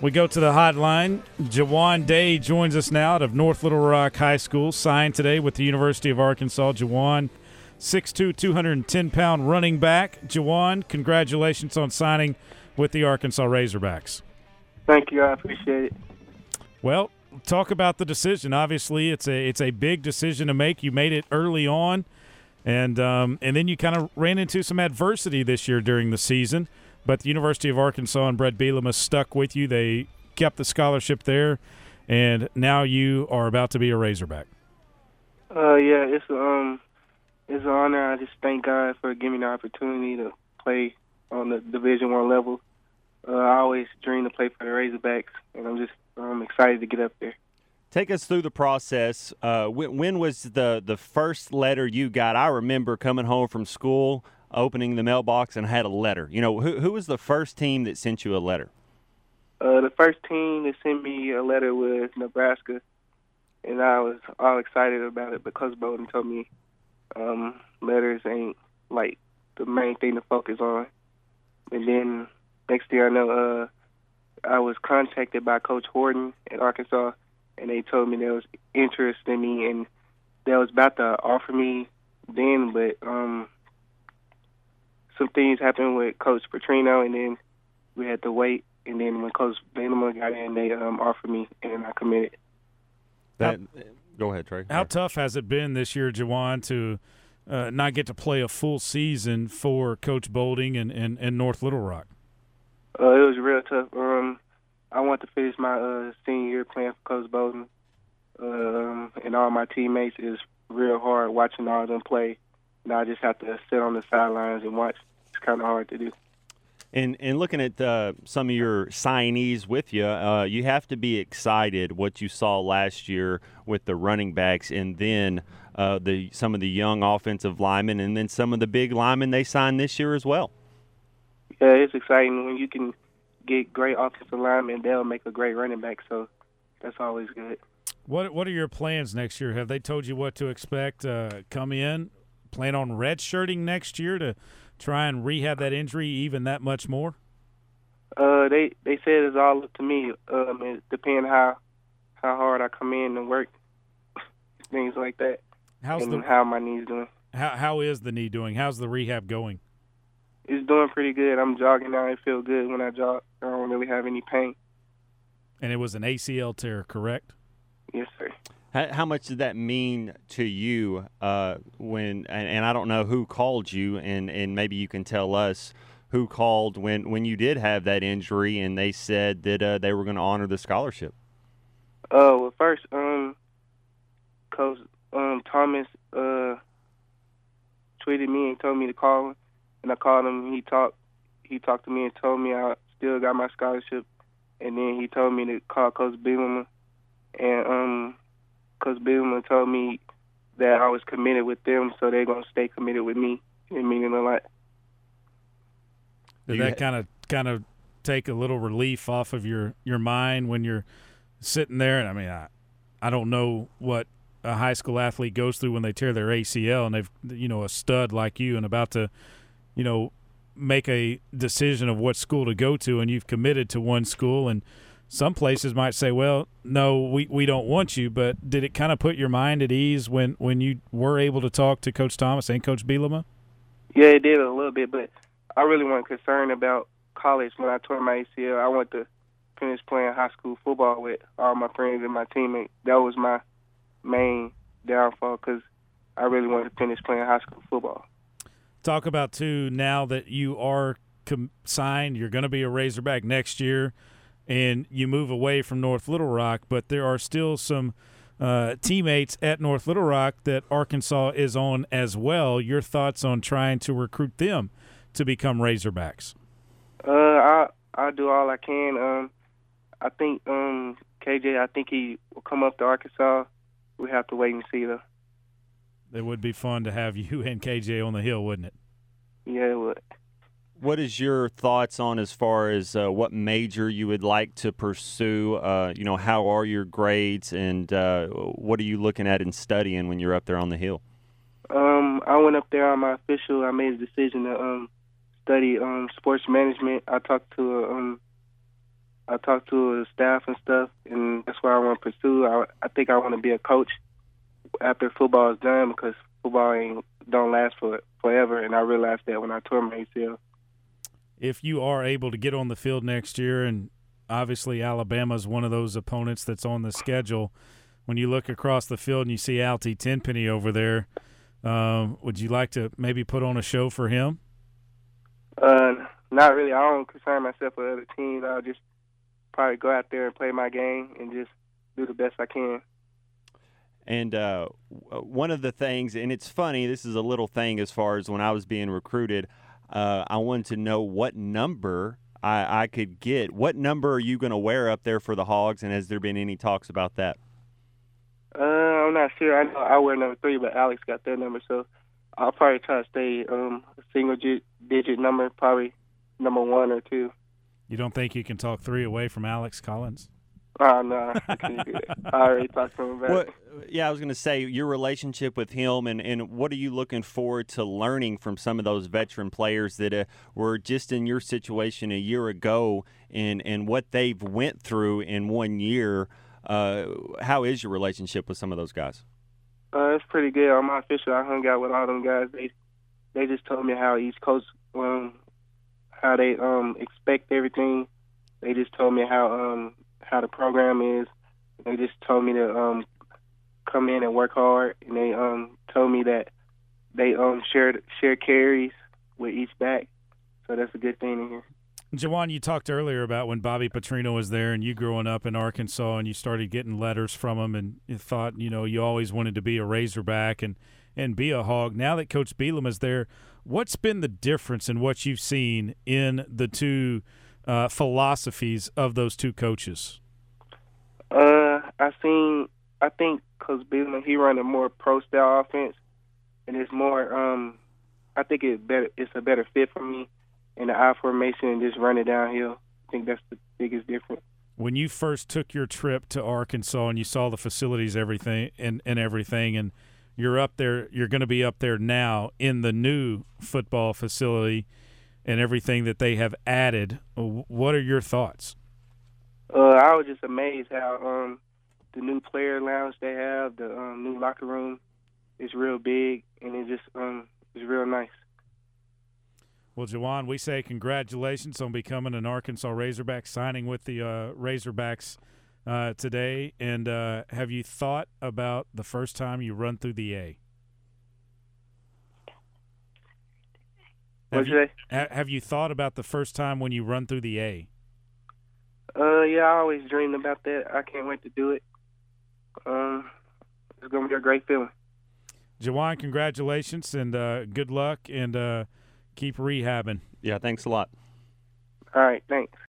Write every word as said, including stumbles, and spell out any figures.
We go to the hotline. Jawan Day joins us now out of North Little Rock High School, signed today with the University of Arkansas. Jawan, six two, two hundred ten pound running back. Jawan, congratulations on signing with the Arkansas Razorbacks. Thank you. I appreciate it. Well, talk about the decision. Obviously, it's a it's a big decision to make. You made it early on, and um, and then you kind of ran into some adversity this year during the season. But the University of Arkansas and Brett Bielema stuck with you. They kept the scholarship there, and now you are about to be a Razorback. Uh, yeah, it's um, it's an honor. I just thank God for giving me the opportunity to play on the Division One level. Uh, I always dreamed to play for the Razorbacks, and I'm just um, excited to get up there. Take us through the process. Uh, when, when was the, the first letter you got? I remember coming home from school, opening the mailbox, and had a letter. You know, who who was the first team that sent you a letter? Uh, the first team that sent me a letter was Nebraska, and I was all excited about it because Bowden told me um, letters ain't, like, the main thing to focus on. And then next thing I know, uh, I was contacted by Coach Horton at Arkansas, and they told me there was interest in me, and they was about to offer me then, but um, some things happened with Coach Petrino, and then we had to wait. And then when Coach Bielema got in, they um, offered me, and I committed. That, go ahead, Trey. How tough has it been this year, Jawan, to uh, not get to play a full season for Coach Bolding and, and, and North Little Rock? Uh, it was real tough. Um, I want to finish my uh, senior year playing for Coach Bolding, um, and all my teammates. It's real hard watching all of them play. And I just have to sit on the sidelines and watch. It's kind of hard to do. And and looking at uh, some of your signees with you, uh, you have to be excited what you saw last year with the running backs, and then uh, the some of the young offensive linemen, and then some of the big linemen they signed this year as well. Yeah, it's exciting when you can get great offensive linemen. They'll make a great running back, so that's always good. What What are your plans next year? Have they told you what to expect? Uh, come in, plan on redshirting next year to try and rehab that injury even that much more? Uh, they they said it's all up to me. Um, it depends how how hard I come in and work, things like that. How's and the how my knee's doing? How How is the knee doing? How's the rehab going? It's doing pretty good. I'm jogging now. It feels good when I jog. I don't really have any pain. And it was an A C L tear, correct? Yes, sir. How, how much did that mean to you uh, when? And, and I don't know who called you, and, and maybe you can tell us who called when, when you did have that injury, and they said that uh, they were going to honor the scholarship. Uh, well, first, um, Coach um, Thomas uh, tweeted me and told me to call him, and I called him. He talked. He talked to me and told me I still got my scholarship, and then he told me to call Coach Bielema, and um. Coach Bielema told me that I was committed with them, so they're going to stay committed with me. It meaning a lot. Did that kind of kind of take a little relief off of your, your mind when you're sitting there? And I mean, I, I don't know what a high school athlete goes through when they tear their A C L and they've, you know, a stud like you and about to, you know, make a decision of what school to go to, and you've committed to one school, and some places might say, well, no, we, we don't want you, but did it kind of put your mind at ease when, when you were able to talk to Coach Thomas and Coach Bielema? Yeah, it did a little bit, but I really wasn't concerned about college when I tore my A C L. I wanted to finish playing high school football with all my friends and my teammates. That was my main downfall because I really wanted to finish playing high school football. Talk about, too, now that you are com- signed, you're going to be a Razorback next year, and you move away from North Little Rock, but there are still some uh, teammates at North Little Rock that Arkansas is on as well. Your thoughts on trying to recruit them to become Razorbacks? Uh, I I'll do all I can. Um, I think um, K J, I think he will come up to Arkansas. We have to wait and see, though. It would be fun to have you and K J on the hill, wouldn't it? Yeah, it would. What is your thoughts on as far as uh, what major you would like to pursue? Uh, you know, how are your grades, and uh, what are you looking at and studying when you're up there on the hill? Um, I went up there on my official. I made a decision to um, study um, sports management. I talked to a um, I talked to the staff and stuff, and that's what I want to pursue. I, I think I want to be a coach after football is done because football ain't don't last for forever, and I realized that when I tore my A C L. If you are able to get on the field next year, and obviously Alabama's one of those opponents that's on the schedule, when you look across the field and you see Alty Tenpenny over there, um, would you like to maybe put on a show for him? Uh, not really. I don't concern myself with other teams. I'll just probably go out there and play my game and just do the best I can. And uh, one of the things, and it's funny, this is a little thing as far as when I was being recruited, uh, I wanted to know what number I, I could get. What number are you going to wear up there for the Hogs, and has there been any talks about that? Uh, I'm not sure. I know I wear number three, but Alex got that number, so I'll probably try to stay um, a single-digit number, probably number one or two. You don't think you can talk three away from Alex Collins? Oh, no, I can't do that. I already talked to him about what, it. Yeah, I was going to say, your relationship with him, and, and what are you looking forward to learning from some of those veteran players that uh, were just in your situation a year ago, and, and what they've went through in one year? Uh, how is your relationship with some of those guys? Uh, it's pretty good. On my official, I hung out with all them guys. They they just told me how each coach, um, how they um expect everything. They just told me how um how the program is. They just told me to um come in and work hard, and they um told me that they um shared share carries with each back. So that's a good thing in here. Juwan, you talked earlier about when Bobby Petrino was there and you growing up in Arkansas and you started getting letters from him and you thought, you know, you always wanted to be a Razorback and, and be a Hog. Now that Coach Bielema is there, what's been the difference in what you've seen in the two uh, philosophies of those two coaches? Uh, I seen, I think Coach Bielema, he run a more pro-style offense, and it's more, um, I think it better, it's a better fit for me. In the I formation and just run it downhill. I think that's the biggest difference. When you first took your trip to Arkansas and you saw the facilities, everything and, and everything, and you're up there, you're going to be up there now in the new football facility and everything that they have added. What are your thoughts? Uh, I was just amazed how um, the new player lounge they have, the um, new locker room, is real big and it just um, is real nice. Well, Juwan, we say congratulations on becoming an Arkansas Razorback, signing with the uh, Razorbacks uh, today. And uh, have you thought about the first time you run through the A? What'd you say? Ha- have you thought about the first time when you run through the A? Uh, yeah, I always dreamed about that. I can't wait to do it. Um, it's going to be a great feeling. Juwan, congratulations and uh, good luck, and uh, keep rehabbing. Yeah, thanks a lot. All right, thanks.